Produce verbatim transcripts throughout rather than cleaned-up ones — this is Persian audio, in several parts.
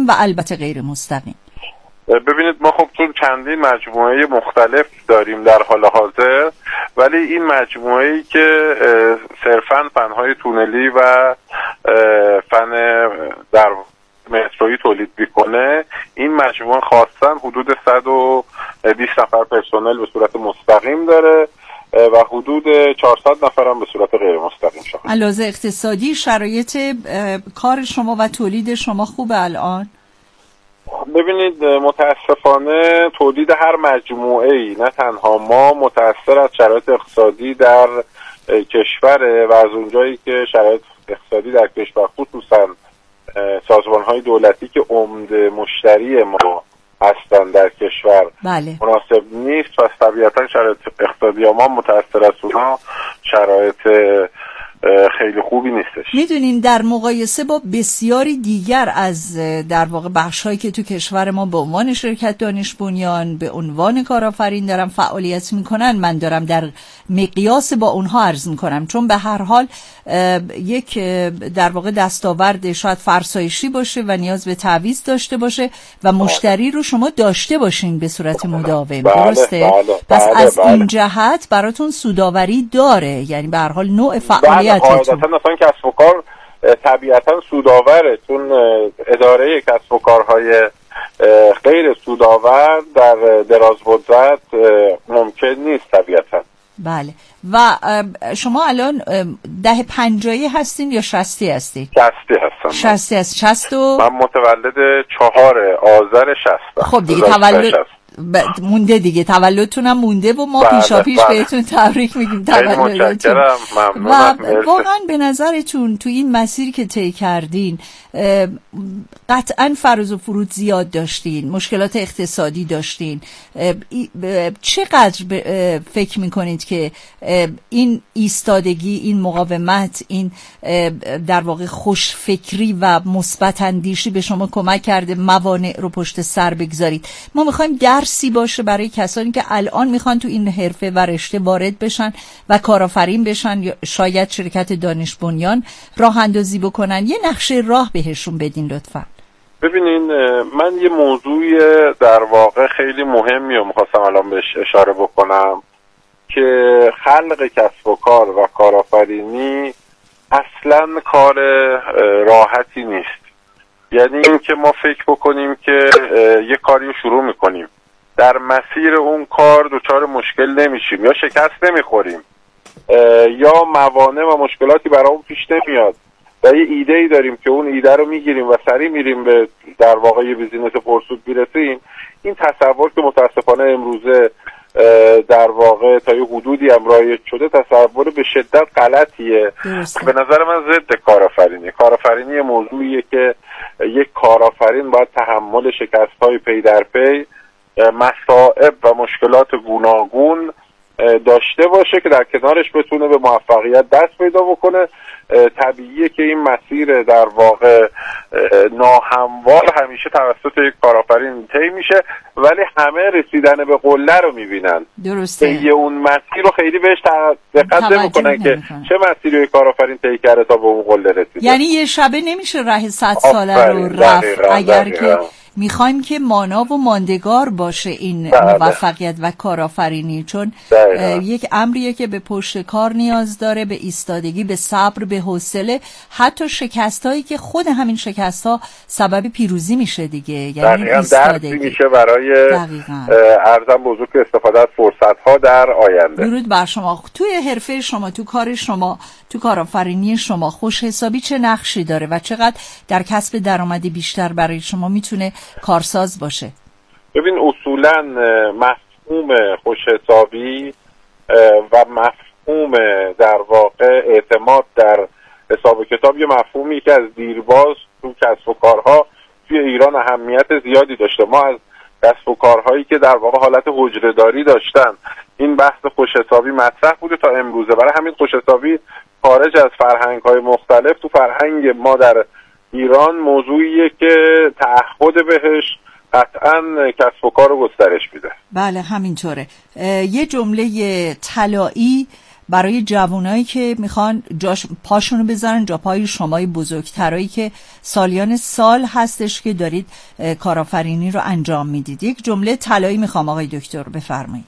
و البته غیر مستقیم؟ ببینید ما خب چون چندین مجموعه مختلف داریم در حال حاضر، ولی این مجموعه‌ای که صرفاً فنهای تونلی و فن در مترویی تولید میکنه، این مجموعه خاصاً حدود صد و بیست نفر پرسنل به صورت مستقیم داره و حدود چهارصد نفر هم به صورت غیر مستقیم شده. علاوه اقتصادی شرایط کار شما و تولید شما خوبه الان؟ ببینید متاسفانه تولید هر مجموعه‌ای، نه تنها ما، متأثر از شرایط اقتصادی در کشوره و از اونجایی که شرایط اقتصادی در کشور خصوصا سازمان‌های دولتی که عمده مشتری ما هستن در کشور بله. مناسب نیست و طبیعتا شرایط اقتصادی ما متأثر از اونها شرایط خیلی خوبی نیستش. میدونین در مقایسه با بسیاری دیگر از در واقع بخش‌هایی که تو کشور ما به عنوان شرکت دانش بنیان به عنوان کارآفرین دارن فعالیت میکنن، من دارم در مقیاس با اونها عرض میکنم، چون به هر حال یک در واقع دستاورد شاید فرسایشی باشه و نیاز به تعویض داشته باشه و مشتری رو شما داشته باشین به صورت مداوم. بله، درسته؟ بله، پس بله، از بله. این جهت براتون سودآوری داره، یعنی به هر حال نوع فعالیت قاعدتا مثلا کسب و کار طبیعتا سودآوره، چون اداره کسب و کارهای غیر سودآور در دراز مدت ممکن نیست طبیعتا. بله. و شما الان ده پنجایی هستین یا شصتی هستین؟ شصتی هستم. شصتی هست. شصت و من متولد چهار آذر شصت. خب دیگه تولد ب... مونده دیگه، تولدتونم مونده و ما پیشا پیش بهتون تبریک میگیم تولدتون. و واقعا به نظرتون تو این مسیر که طی کردین قطعا فراز و فرود زیاد داشتین، مشکلات اقتصادی داشتین، چقدر فکر میکنید که این ایستادگی، این مقاومت، این در واقع خوشفکری و مثبت اندیشی به شما کمک کرده موانع رو پشت سر بگذارید؟ ما میخوایم درسی باشه برای کسانی که الان میخوان تو این حرفه و رشته وارد بشن و کارآفرین بشن، یا شاید شرکت دانش بنیان راه اندازی بکنن. یه نقشه راه بهشون بدین لطفا. ببینین من یه موضوع در واقع خیلی مهمی رو میخواستم الان بهش اشاره بکنم که خلق کسب و کار و کارآفرینی اصلا کار راحتی نیست. یعنی این که ما فکر بکنیم که یه کاری رو شروع میکنیم، در مسیر اون کار دچار مشکل نمیشیم یا شکست نمیخوریم یا موانع و مشکلاتی برامون پیش نمیاد و یه ایده ای داریم که اون ایده رو میگیریم و سریع میریم به در واقع یه بیزینس پرسود برسیم، این تصور که متاسفانه امروزه در واقع تا یه حدودی هم رایج شده تصور به شدت غلطیه. به نظر من ضد کارآفرینی. کارآفرینی موضوعیه که یک کارآفرین باید تحمل شکست‌های پی در پی، مصائب و مشکلات گوناگون داشته باشه که در کنارش بتونه به موفقیت دست پیدا بکنه. طبیعیه که این مسیر در واقع ناهموار همیشه توسط یک کارآفرین طی میشه، ولی همه رسیدن به قله رو میبینن. درسته. یه اون مسیر رو خیلی بهش دقت نمیکنن که چه مسیری یک کارآفرین طی کرده تا به اون قله رسیده. یعنی یه شبه نمیشه راه صد ساله رو رفت اگر که میخوایم که مانا و ماندگار باشه این موفقیت و کارآفرینی، چون یک امریه که به پشت کار نیاز داره، به ایستادگی، به صبر، به حوصله، حتی شکستایی که خود همین شکست‌ها سبب پیروزی میشه دیگه. یعنی ایستادگی میشه برای ارزم بزرگ استفاده از فرصت‌ها در آینده. درود بر شما. توی حرفه شما، تو کار شما، تو کارآفرینی شما خوش حسابی چه نقشی داره و چقدر در کسب درآمدی بیشتر برای شما میتونه کارساز باشه؟ ببین اصولاً مفهوم خوش حسابی و مفهوم در واقع اعتماد در حساب کتاب یه مفهومی که از دیرباز تو کسب و کارها توی ایران اهمیت زیادی داشته. ما از کسب و کارهایی که در واقع حالت حجره‌داری داشتن این بحث خوش حسابی مطرح بوده تا امروزه. برای همین خوش حسابی خارج از فرهنگ‌های مختلف تو فرهنگ ما در ایران موضوعیه که تعهد بهش قطعاً کسب و کار رو گسترش میده. بله همینطوره. یه جمله طلایی برای جوانایی که میخوان جاش پاشونو بذارن جا پای شمای بزرگترایی که سالیان سال هستش که دارید کارآفرینی رو انجام میدید. یک جمله طلایی میخوام آقای دکتر بفرمایید.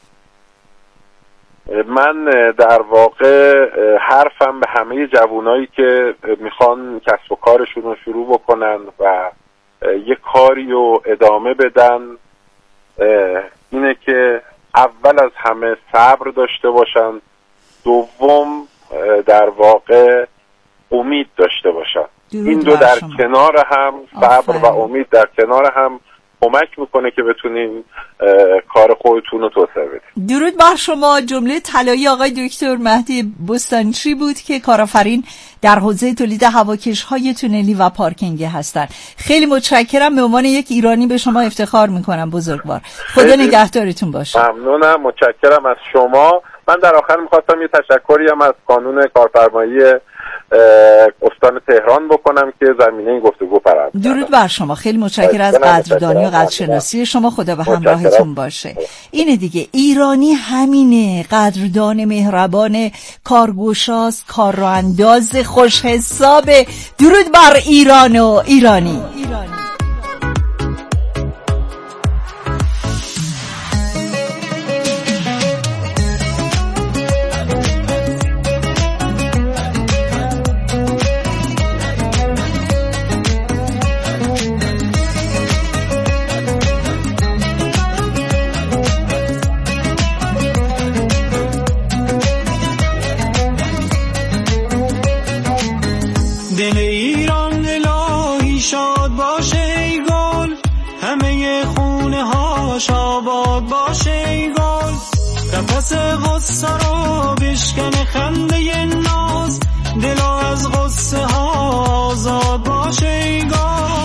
من در واقع حرفم به همه جوانایی که میخوان کسب و کارشون رو شروع بکنن و یه کاری رو ادامه بدن اینه که اول از همه صبر داشته باشن، دوم در واقع امید داشته باشن. این دو در شما. کنار هم صبر و امید در کنار هم کمک میکنه که بتونین کار خودتون رو توسعه بدید. درود بر شما. جمله طلایی آقای دکتر مهدی بستانچی بود که کارآفرین در حوزه تولید هواکش‌های تونلی و پارکینگی هستن. خیلی متشکرم. به عنوان یک ایرانی به شما افتخار میکنم بزرگوار. خدا نگهدارتون باشه. ممنونم، متشکرم از شما. من در آخر میخواستم یه تشکری هم از کانون کارفرمایی استان تهران بکنم که زمینه این گفتگو پرورد. درود بر شما. خیلی متشکرم از قدردانی و قدرشناسی شما. خدا به همراهتون باشه. اینه دیگه، ایرانی همینه، قدردان، مهربان، کارگوشاست، کار رو انداز، خوش حسابه. درود بر ایران و ایرانی. ایرانی. دل ایران الهی شاد باشه ای گل، همه خونه هاش آباد باشه ای گل، قفس غصه رو بشکنه خنده ناز، دلا از غصه ها آزاد باشه ای گل.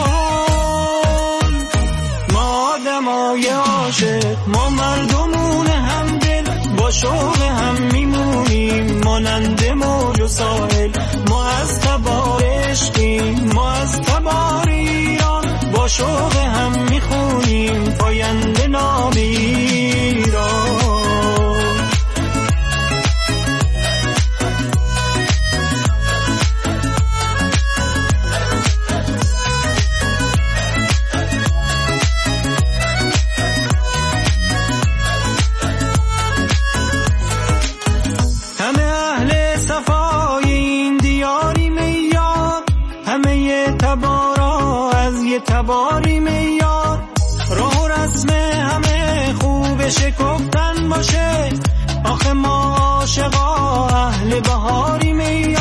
ما آدمای عاشق، ما مردمون هم دل، با شوق هم میمونیم مانند موج و ساحل. ما از تبار عشقیم، ما از تبار ایران، با شوق هم میخونیم پاینده نام ایران. تباری میار راه رسم همه خوب شکفتن باشه، آخه ما عاشقا اهل بهاری میار.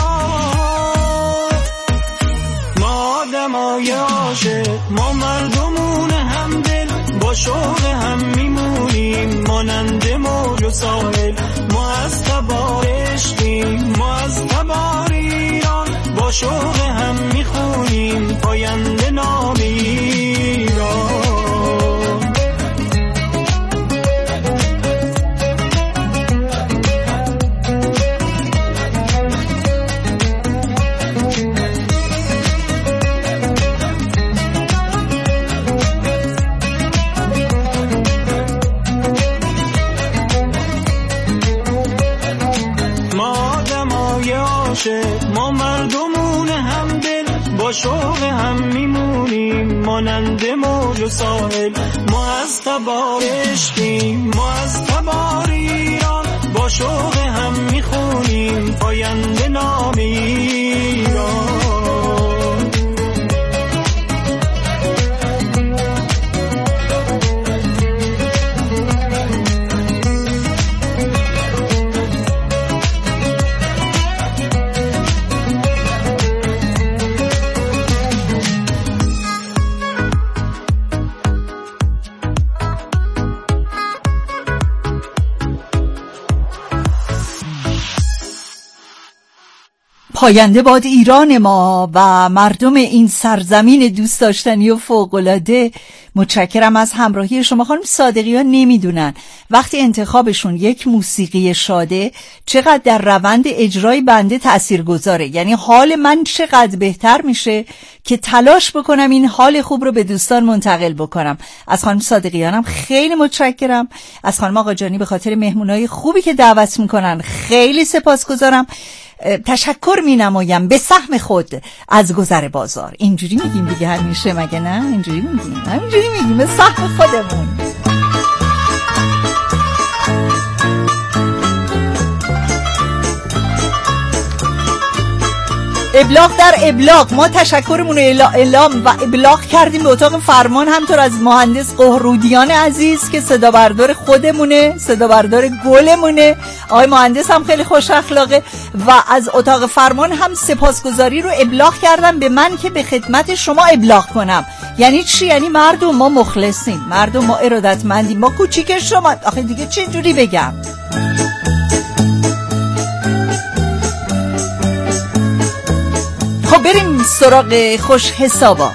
ما آدمای عاشق، ما مردمون هم دل، با شوق هم میمونیم مانند موج و ساحل. ما از تبار عشقیم، ما از تبار ایران، با شوق هم میخونیم پاینده نام ایران. ما آدمای عاشق، ما مردمون هم دل، با شوق هم میمونیم مانند موج و ساحل. ما از تبار عشقیم، ما از تبار ایران، با شوق هم میخونیم پاینده نام ایران. پاینده باد ایران ما و مردم این سرزمین دوست داشتنی و فوق‌العاده. متشکرم از همراهی شما. خانم صادقی ها نمیدونن وقتی انتخابشون یک موسیقی شاده چقدر در روند اجرای بنده تأثیر گذاره. یعنی حال من چقدر بهتر میشه که تلاش بکنم این حال خوب رو به دوستان منتقل بکنم. از خانم صادقیانم خیلی متشکرم. از خانم آقاجانی به خاطر مهمونای خوبی که دعوت میکنن خیلی سپاسگزارم. تشکر می نمایم به سهم خود از گذر بازار. اینجوری میگیم دیگه همیشه، مگه نه؟ اینجوری میگیم، همینجوری میگیم به سهم خودمون. ابلاغ در ابلاغ، ما تشکرمون رو اعلام و ابلاغ کردیم به اتاق فرمان، همطور از مهندس قهرودیان عزیز که صدا بردار خودمونه، صدا بردار گلمونه. آقای مهندس هم خیلی خوش اخلاقه و از اتاق فرمان هم سپاسگزاری رو ابلاغ کردم به من که به خدمت شما ابلاغ کنم. یعنی چی؟ یعنی مردم ما مخلصیم، مردم ما ارادتمندیم، ما کوچیک شما. آخه دیگه چه جوری بگم؟ خب بریم سراغ خوش حسابا.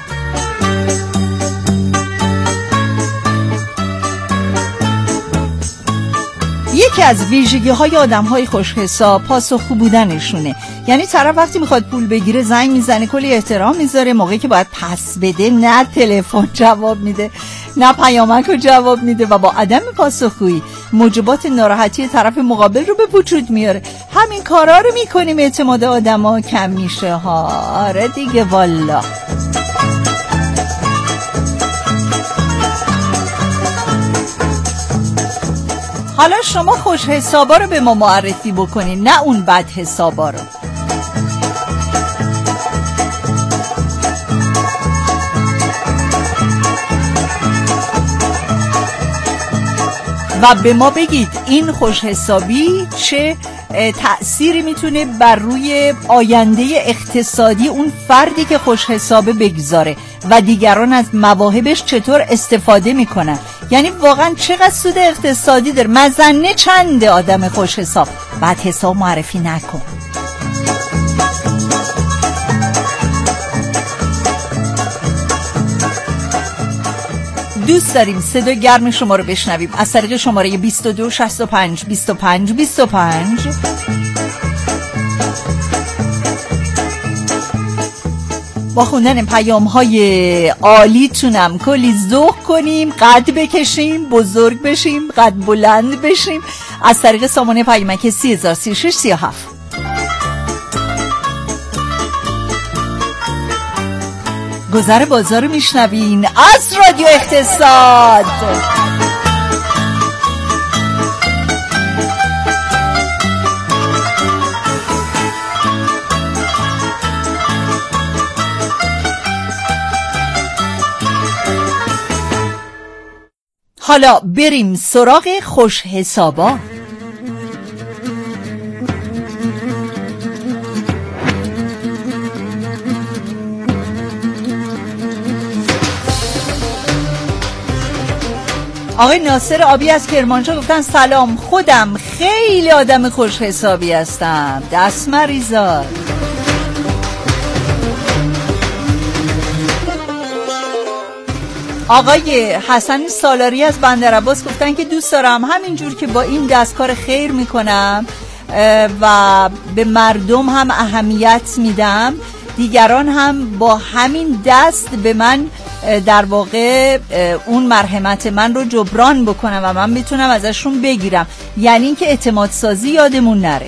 یکی از ویژگی های آدم های خوش حساب پاسخگو بودنشونه. یعنی طرف وقتی میخواد پول بگیره زنگ میزنه، کلی احترام میذاره، موقعی که باید پس بده نه تلفن جواب میده نه پیامک رو جواب میده و با عدم پاسخگویی موجبات ناراحتی طرف مقابل رو به وجود میاره. همین کارا رو میکنیم اعتماد آدما کم میشه ها. آره دیگه والا. حالا شما خوش حسابا رو به ما معرفی بکنین، نه اون بد حسابا رو. و به ما بگید این خوش حسابی چه تأثیری میتونه بر روی آینده اقتصادی اون فردی که خوش حسابه بگذاره و دیگران از مواهبش چطور استفاده میکنن. یعنی واقعا چقدر سود اقتصادی داره. مزنه چنده آدم خوش حساب؟ بعد حساب معرفی نکن. دوست داریم صدای گرم شما رو بشنویم از طریق شماره بیست و دو شصت و پنج بیست و پنج بیست و پنج. با خوندن پیام های عالیتونم کلی ذوق کنیم، قد بکشیم، بزرگ بشیم، قد بلند بشیم از طریق سامانه پیامک سی هزار سی و شش سی و هفت. گذر بازار میشنوین از رادیو اقتصاد. حالا بریم سراغ خوش حسابا. آقای ناصر آبی از کرمانشاه گفتن سلام، خودم خیلی آدم خوش حسابی هستم، دست مریزاد. آقای حسن سالاری از بندر عباس گفتن که دوست دارم همینجور که با این دستکار خیر میکنم و به مردم هم اهمیت میدم، دیگران هم با همین دست به من در واقع اون مرحمت من رو جبران بکنم و من میتونم ازشون بگیرم. یعنی این که اعتماد سازی یادمون نره.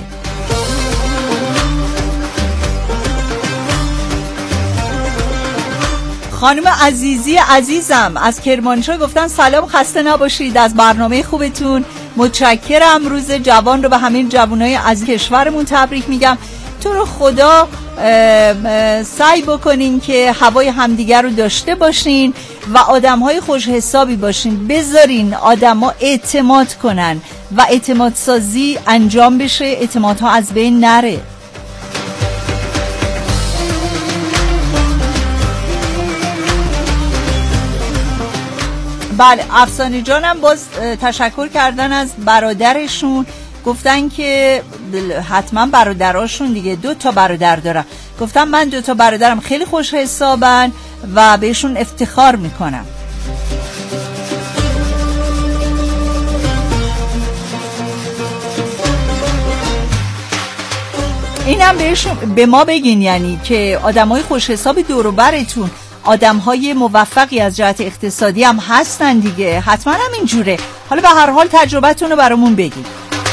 خانم عزیزی عزیزم از کرمانشاه گفتن سلام، خسته نباشید از برنامه خوبتون، متشکرم. روز جوان رو به همین جوانای از کشورمون تبریک میگم. تو رو خدا سعی بکنین که هوای همدیگر رو داشته باشین و آدم‌های خوش حسابی باشین، بذارین آدم‌ها اعتماد کنن و اعتماد سازی انجام بشه، اعتمادها از بین نره. بله، افسانه جانم باز تشکر کردن از برادرشون گفتن که حتما برادراشون دیگه دو تا برادر دارن، گفتم من دو تا برادرم خیلی خوش حسابن و بهشون افتخار میکنم. اینم بهشون به ما بگین، یعنی که آدمای خوش حساب دور و برتون آدمهای موفقی از جهت اقتصادی هم هستن دیگه، حتما هم اینجوره. حالا به هر حال تجربتون رو برامون بگین.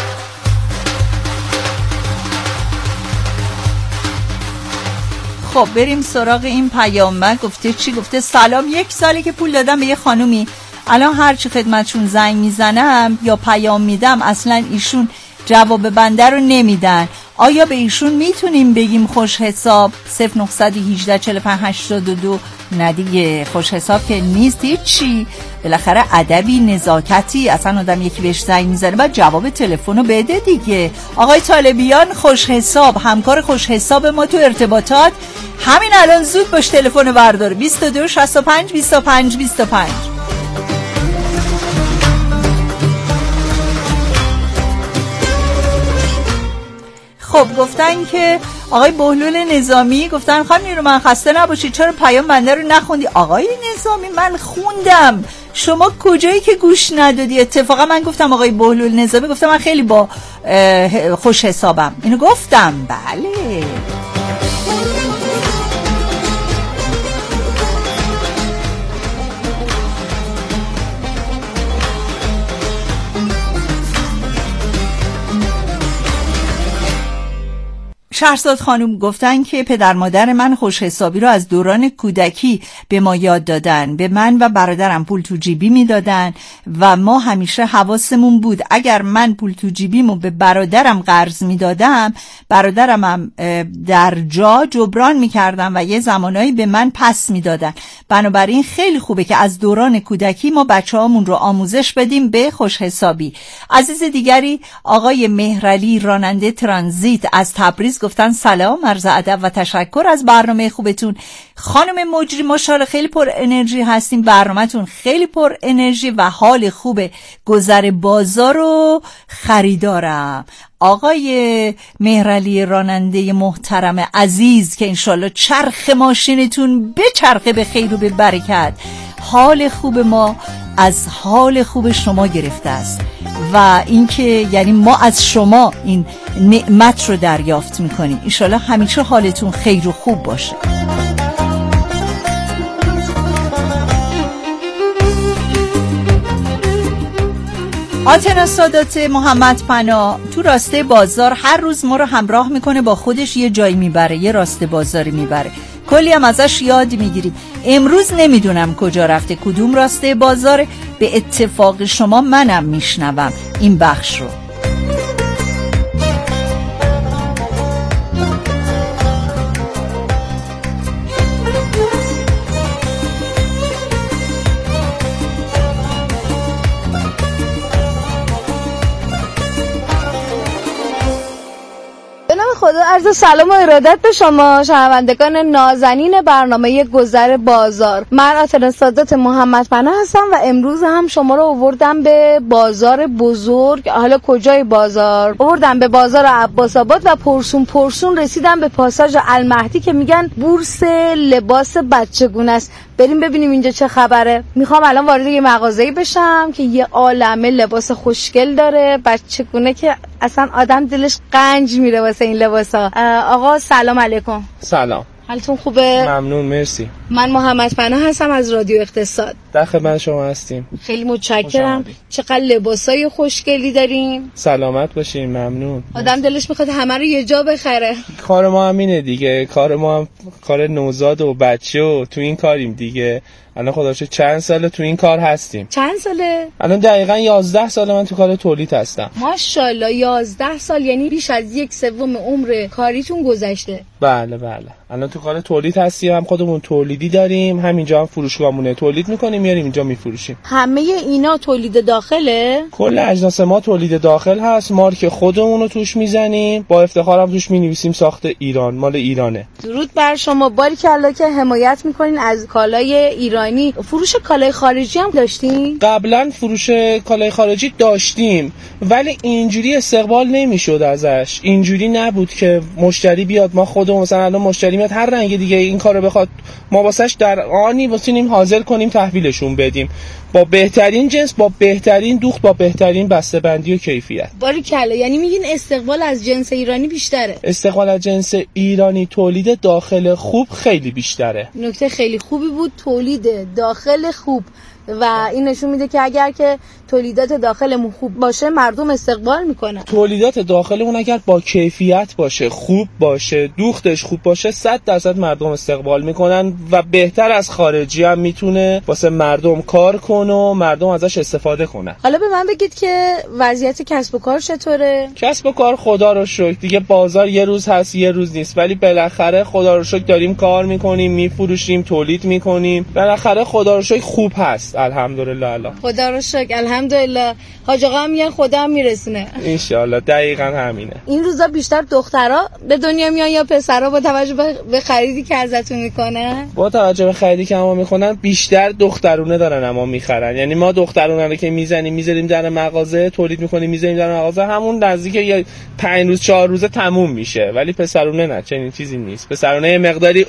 خب بریم سراغ این پیامک. گفته چی؟ گفته سلام، یک ساله که پول دادم به یه خانومی، الان هرچی خدمتشون زنگ میزنم یا پیام میدم اصلا ایشون جواب بنده رو نمیدن. آیا به ایشون میتونیم بگیم خوش حساب؟ صفر نه یک هشت چهار پنج هشتاد و دو. نه دیگه، خوش حساب که نیست هیچی، بالاخره ادبی، نزاکتی، اصلا آدم یکی بهش زنگ میزنه بعد جواب تلفن رو بده دیگه. آقای طالبیان خوش حساب، همکار خوش حساب ما تو ارتباطات، همین الان زود باش تلفن بردار بیست و دو شصت و پنج بیست و پنج بیست و پنج. خب گفتن که آقای بهلول نظامی گفتن خانم نیرو من خسته نباشید، چرا پیام بنده رو نخوندی؟ آقای نظامی من خوندم، شما کجایی که گوش ندادی؟ اتفاقا من گفتم آقای بهلول نظامی، گفتم من خیلی با خوش حسابم، اینو گفتم. بله شهرزاد خانم گفتن که پدر مادر من خوش حسابی رو از دوران کودکی به ما یاد دادن، به من و برادرم پول تو جیبی میدادن و ما همیشه حواسمون بود اگر من پول تو جیبیمو به برادرم قرض میدادم، برادرم هم در جا جبران میکردم و یه زمانایی به من پس میدادن. بنابراین خیلی خوبه که از دوران کودکی ما بچه‌هامون رو آموزش بدیم به خوش حسابی. عزیز دیگری آقای مهرعلی راننده ترانزیت از تبریز گفتن سلام، عرض ادب و تشکر از برنامه خوبتون. خانم مجری ماشاءالله خیلی پر انرژی هستیم، برنامه‌تون خیلی پر انرژی و حال خوبه. گذر بازار رو خریدارم. آقای مهرعلی راننده محترم عزیز که انشالله چرخ ماشینتون به چرخه به خیر و به برکت، حال خوب ما از حال خوب شما گرفته است و اینکه یعنی ما از شما این نعمت رو دریافت میکنیم. انشالله همیشه حالتون خیر و خوب باشه. آتنا سادات محمد پناه تو راسته بازار هر روز ما رو همراه میکنه، با خودش یه جایی میبره، یه راسته بازاری میبره، کلی هم ازش یاد میگیریم. امروز نمیدونم کجا رفته، کدوم راسته بازاره، به اتفاق شما منم میشنوم این بخش رو. خدا عرض سلام و ارادت به شما شنوندگان نازنین برنامه گذر بازار. من آتنا سادات محمد پناه هستم و امروز هم شما رو آوردم به بازار بزرگ. حالا کجای بازار؟ آوردم به بازار عباس آباد و پرسون پرسون رسیدم به پاساژ المهدی که میگن بورس لباس بچگونه است. بریم ببینیم اینجا چه خبره. میخوام الان وارد یه مغازه‌ای بشم که یه عالمه لباس خوشگل داره بچگونه که اصلا آدم دلش قنج میره واسه این لباسا. آقا سلام علیکم. سلام، حالتون خوبه؟ ممنون، مرسی. من محمد پناه هستم از رادیو اقتصاد. در خدمت شما هستیم. خیلی متشکرم. چقدر لباسای خوشگلی دارین. سلامت باشین. ممنون. آدم دلش میخواد همه رو یه جا بخره. کار ما همینه دیگه، کار ما هم کار نوزاد و بچه و تو این کاریم دیگه. الان خدا شکر چند ساله تو این کار هستیم. چند ساله؟ الان دقیقاً یازده ساله من تو کار تولید هستم. ماشاءالله یازده سال، یعنی بیش از یک سوم عمر کاریتون گذشته. بله بله. الان تو کار تولید هستیم، هم خودمون تولیدی داریم، همینجا هم فروشگاهمونه تولید میکنیم میاریم اینجا میفروشیم. همه اینا تولید داخله؟ کل اجناس ما تولید داخل هست، مارک خودمون رو توش میزنیم، با افتخار هم توش مینویسیم ساخت ایران، مال ایرانه. درود بر شما، باریکلا که حمایت میکنین از کالای ایران ایرانی فروش کالای خارجی هم داشتین؟ قبلا فروش کالای خارجی داشتیم ولی اینجوری استقبال نمیشد ازش. اینجوری نبود که مشتری بیاد ما خودمون مثلا الان مشتری میاد هر رنگ دیگه این کارو بخواد ما واسش در آنی واسونیم حاضر کنیم تحویلشون بدیم با بهترین جنس، با بهترین دوخت، با بهترین بسته‌بندی و کیفیت. باریکلا. یعنی میگین استقبال از جنس ایرانی بیشتره؟ استقبال از جنس ایرانی، تولید داخل خوب خیلی بیشتره. نکته خیلی خوبی بود، تولید داخل خوب، و این نشون میده که اگر که تولیدات داخلمون خوب باشه مردم استقبال میکنن. تولیدات داخلمون اگر با کیفیت باشه، خوب باشه، دوختش خوب باشه، صد درصد مردم استقبال میکنن و بهتر از خارجی هم میتونه واسه مردم کار کنه و مردم ازش استفاده کنن. حالا به من بگید که وضعیت کسب و کار چطوره؟ کسب و کار خدا رو شکر دیگه بازار یه روز هست یه روز نیست، ولی بالاخره خدا رو شکر داریم کار میکنیم، میفروشیم، تولید میکنیم. بالاخره خدا رو شکر خوب هست. الحمدلله. الله خدا رو شکر. الحمدلله. حاج آقا هم میگن خدا هم میرسونه ان شاء الله. دقیقاً همینه. این روزا بیشتر دخترها به دنیا میان یا پسرها با توجه به خریدی که ازتون میکنن؟ با توجه به خریدی که اما میکنن بیشتر دخترونه دارن اما میخرن. یعنی ما دخترونه رو که میزنیم میذاریم در مغازه، تولید میکنیم میذاریم در مغازه، همون نزدیک یا پنج روز چهار روزه تموم میشه. ولی پسرونه نه، چنین چیزی نیست. پسرونه مقداری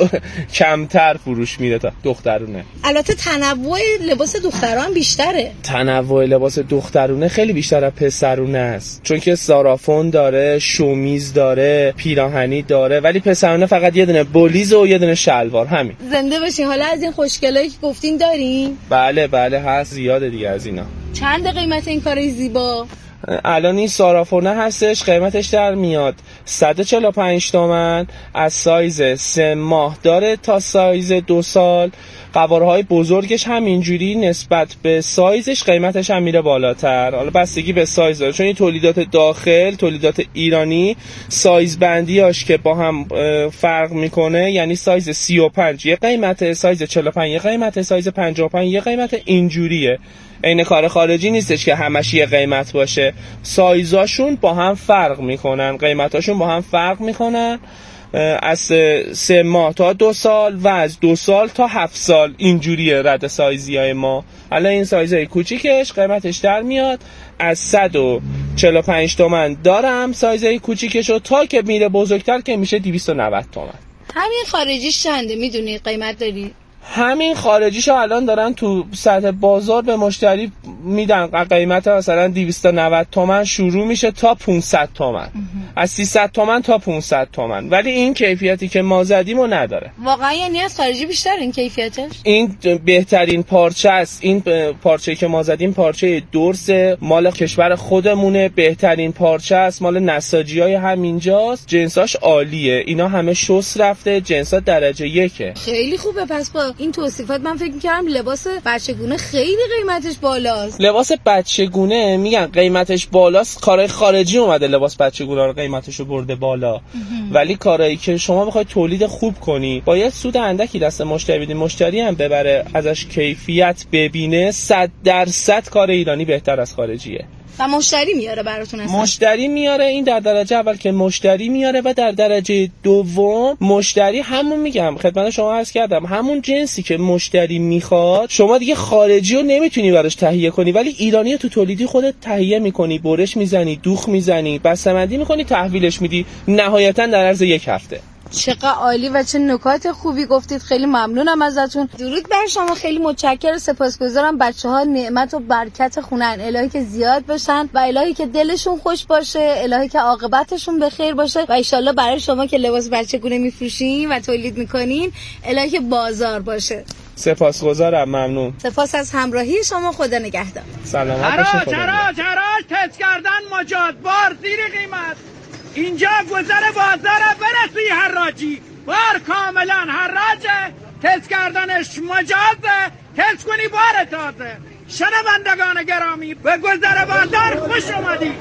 کمتر فروش میره تا دخترونه. البته تنوع لباس دختران هم بیشتره. تنوع لباس دخترونه خیلی بیشتر از پسرونه است، چون که سارافون داره، شومیز داره، پیراهنی داره، ولی پسرونه فقط یه دونه بولیز و یه دونه شلوار. همین. زنده باشین. حالا از این خوشگلایی که گفتین دارین؟ بله بله هست، زیاده دیگه از اینا. چند قیمت این کارای زیبا؟ الان این سارافونه هستش، قیمتش در میاد صد و چهل و پنج تومن. از سایز سه ماه داره تا سایز دو سال. قوارهای بزرگش همینجوری نسبت به سایزش قیمتش هم میره بالاتر. حالا بستگی به سایز داره، چون این تولیدات داخل، تولیدات ایرانی، سایز بندیاش که با هم فرق میکنه. یعنی سایز سی و پنج یه قیمته، سایز چهل و پنج یه قیمته، سایز پنجاه و پنج یه قیمته. اینجوریه. این کار خارجی نیستش که همش یه قیمت باشه. سایزاشون با هم فرق میکنن، قیمتاشون با هم فرق میکنن. از سه ماه تا دو سال و از دو سال تا هفت سال اینجوریه رد سایزی های ما. الان این سایزهای کوچیکش قیمتش در میاد از صد و چهل و پنج تومن دارم سایزهای کوچیکشو، تا که میره بزرگتر که میشه دویست و نود تومن. همین خارجیش چنده میدونی قیمت داری؟ همین خارجیشو الان دارن تو سطح بازار به مشتری میدن قیمت مثلا دویست و نود تومن شروع میشه تا پانصد تومن. از سیصد تومن تا پانصد تومن. ولی این کیفیتی که ما زدیمو نداره. واقعا یعنی از خارجی بیشتر این کیفیتش؟ این بهترین پارچه است. این پارچه که ما زدیم پارچه درس مال کشور خودمونه، بهترین پارچه است، مال نساجیای همینجاست. جنساش عالیه. اینا همه شست رفته، جنسا درجه یکه. خیلی خوبه. پس با این توصیفات من فکر می‌کردم لباس بچگونه خیلی قیمتش بالاست. لباس بچگونه میگن قیمتش بالاست، کارهای خارجی اومده لباس بچگونه رو قیمتشو برده بالا. امه. ولی کارهایی که شما بخواید تولید خوب کنی باید سود اندکی دست مشتری بدی، مشتری هم ببره ازش کیفیت ببینه. صد درصد کار ایرانی بهتر از خارجیه و مشتری میاره براتون اصلا. مشتری میاره. این در درجه اول که مشتری میاره، و در درجه دوم مشتری همون میگم خدمت شما عرض کردم همون جنسی که مشتری میخواد شما دیگه خارجی رو نمیتونی براش تهیه کنی، ولی ایرانی رو تو تولیدی خودت تهیه میکنی، برش میزنی، دوخ میزنی، بسته‌بندی میکنی، تحویلش میدی نهایتا در عرض یک هفته. چقدر عالی و چه نکات خوبی گفتید. خیلی ممنونم ازتون. درود بر شما. خیلی متشکرم، سپاسگزارم. بچه‌ها نعمت و برکت خونن. الهی که زیاد بشن و الهی که دلشون خوش باشه، الهی که عاقبتشون به خیر باشه و ان شاءالله برای شما که لباس بچگونه میفروشین و تولید میکنین الهی که بازار باشه. سپاسگزارم. ممنون. سپاس از همراهی شما. خدا نگهدار. سلامت باشید. حراج حراج حراج تست کردن مجاد بار زیر قیمت. اینجا گذر بازاره برسی حراجی بار کاملا حراجه، تست کردنش مجازه، تست کنی بار تازه. شنوندگان گرامی به گذر بازار خوش اومدید.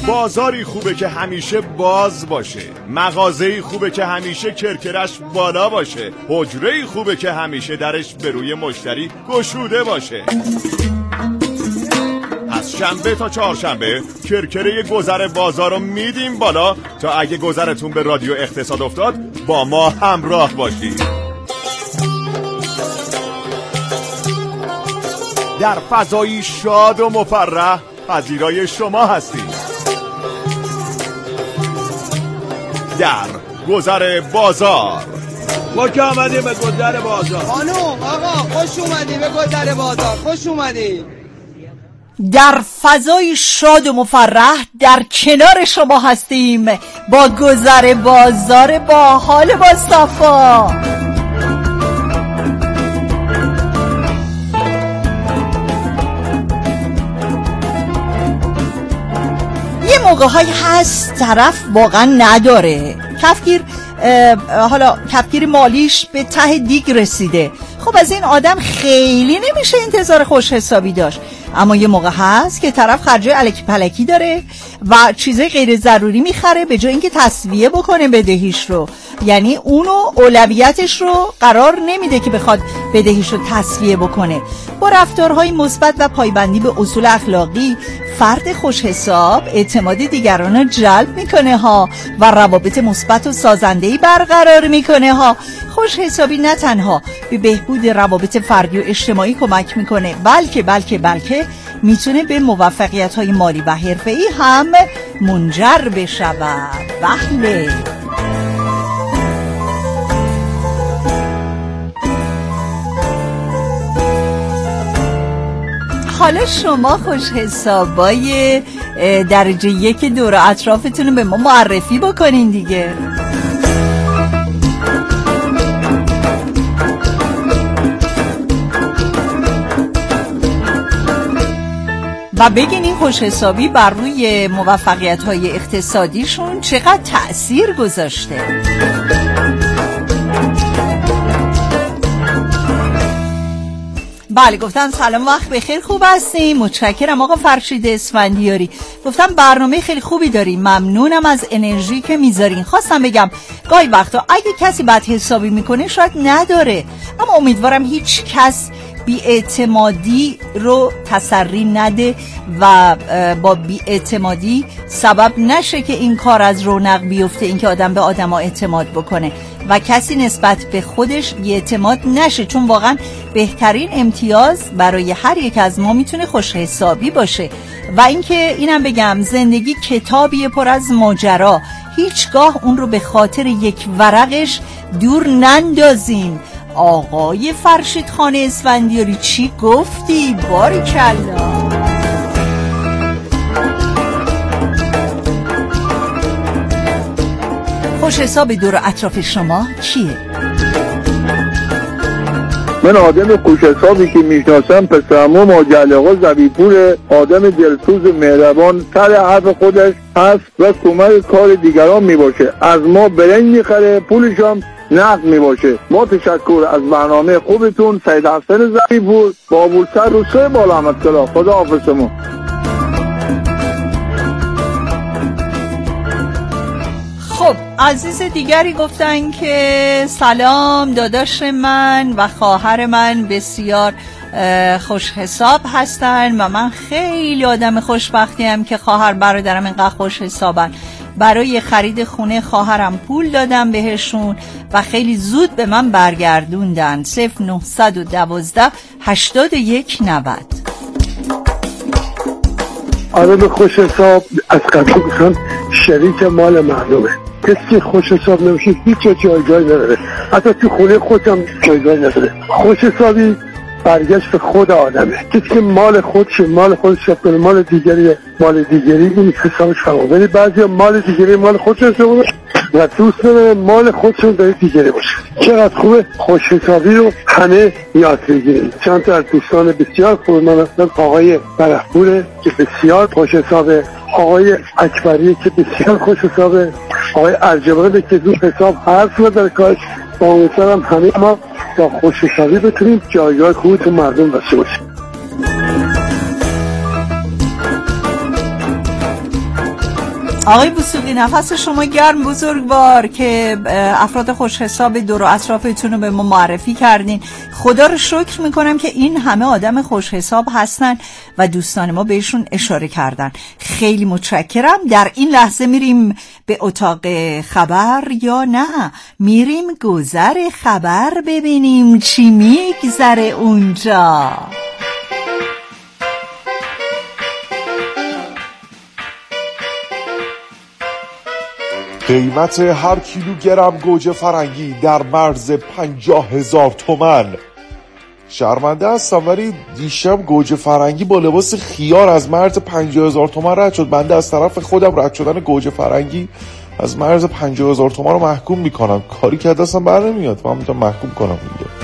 بازاری خوبه که همیشه باز باشه، مغازه‌ای خوبه که همیشه کرکرش بالا باشه، حجره‌ای خوبه که همیشه درش به روی مشتری گشوده باشه. از شنبه تا چهارشنبه کرکره گذر بازار رو میدیم بالا تا اگه گذرتون به رادیو اقتصاد افتاد با ما همراه باشید. در فضایی شاد و مفرح پذیرای شما هستیم. در گذر بازار. ما که آمدیم به گذر بازار. خانوم آقا خوش اومدیم به گذر بازار، خوش اومدیم. در فضای شاد و مفرح در کنار شما هستیم با گذر بازار با حال با صفا. یه موقع هایی هست طرف واقعا نداره، کفگیر حالا کفگیر مالیش به ته دیگ رسیده. خب از این آدم خیلی نمیشه انتظار خوش حسابی داشت، اما یه موقع هست که طرف خرجای الکی پلکی داره و چیزای غیر ضروری میخره به جای اینکه تسویه بکنه بدهیش رو. یعنی اونو اولویتش رو قرار نمیده که بخواد بدهیش رو تسویه بکنه. با رفتارهای مثبت و پایبندی به اصول اخلاقی فرد خوش حساب اعتماد دیگران رو جلب میکنه ها و روابط مثبت و سازنده‌ای برقرار میکنه ها. خوش حسابی نه تنها به بهبود روابط فردی و اجتماعی کمک میکنه، بلکه بلکه بلکه میتونه به موفقیت‌های مالی و حرفه‌ای هم منجر بشود. بله. حالا شما خوش حسابای درجه یک دور اطرافتون رو به ما معرفی بکنین دیگه. و بگین این خوش حسابی بر روی موفقیت‌های اقتصادیشون چقدر تأثیر گذاشته. بله گفتم سلام وقت بخیر، خوب هستیم، متشکرم آقا فرشید اسفندیاری. گفتم برنامه خیلی خوبی داریم، ممنونم از انرژی که میذارین. خواستم بگم گاهی وقتا اگه کسی بد حسابی میکنه شاید نداره، اما امیدوارم هیچ کس بی‌اعتمادی رو تسری نده و با بی‌اعتمادی سبب نشه که این کار از رونق بیفته، این که آدم به آدم ها اعتماد بکنه و کسی نسبت به خودش بی‌اعتماد نشه، چون واقعا بهترین امتیاز برای هر یک از ما میتونه خوش حسابی باشه. و اینکه اینم بگم زندگی کتابی پر از ماجرا، هیچگاه اون رو به خاطر یک ورقش دور نندازیم. آقای فرشید خان اسفندیاری چی گفتی؟ باریکلا. خوش حساب دور اطراف شما کیه؟ من آدم خوش حسابی که میشناسم پسرمو ماجل آقا زبیپور، آدم دلسوز مهربان، سر حرف خودش هست و کمک کار دیگران میباشه، از ما برنج میخره پولش هم نقد میباشه. ما تشکر از برنامه خوبتون. سید حسن زبیپور، بابولسر، روسای بالا احمدکلا. خدا حافظ ما. خب عزیز دیگری گفتن که سلام داداش من و خواهر من بسیار خوش حساب هستن و من خیلی آدم خوشبختیم که خواهر برادرم اینقدر خوش حسابن. برای خرید خونه خواهرم پول دادم بهشون و خیلی زود به من برگردوندن. صفر نهصد و دوازده هشتاد و یک نود. آدم خوش حساب از قبل گفتم شریک مال معلومه، کسی خوش حساب نمیشه هیچ جایگاهی نداره، حتی تو خونه خودم جایگاهی نداره. خوش حسابی برگشت به خود آدمه، کسی که مال خودشه مال خودش کنه، مال دیگری مال دیگری این حسابش خرابه. ولی بعضی مال دیگری مال خودش حسابه و دوست داره مال خودشون داره دیگری باشه. چقدر خوبه خوش حسابی رو همه یاد بگیریم. چند تا از دوستان بسیار خوب من هستن، آقای برخپور که بسیار خوش حسابه، آقای اکبری که بسیار خوش حسابه، آقای ارجباده که دو حساب حرف نداره کارش. با امیدوارم همه ما با خوش حسابی بتونیم جایگاه خوبی تو مردم داشته باشیم. آقای وثوقی نفس شما گرم بزرگوار که افراد خوش حساب دور و اطرافتون رو به ما معرفی کردین. خدا رو شکر میکنم که این همه آدم خوش حساب هستن و دوستان ما بهشون اشاره کردن. خیلی متشکرم. در این لحظه میریم به اتاق خبر یا نه میریم گذر خبر ببینیم چی میگذره اونجا. قیمت هر کیلوگرم گوجه فرنگی در مرز پنجاه هزار تومن. شرمنده هستم ولی دیشب گوجه فرنگی با لباس خیار از مرز پنجاه هزار تومن رد شد. بنده از طرف خودم رد شدن گوجه فرنگی از مرز پنجاه هزار تومن رو محکوم میکنم. کاری که دستم بر نمیاد و هم میتونم محکوم کنم دیگه.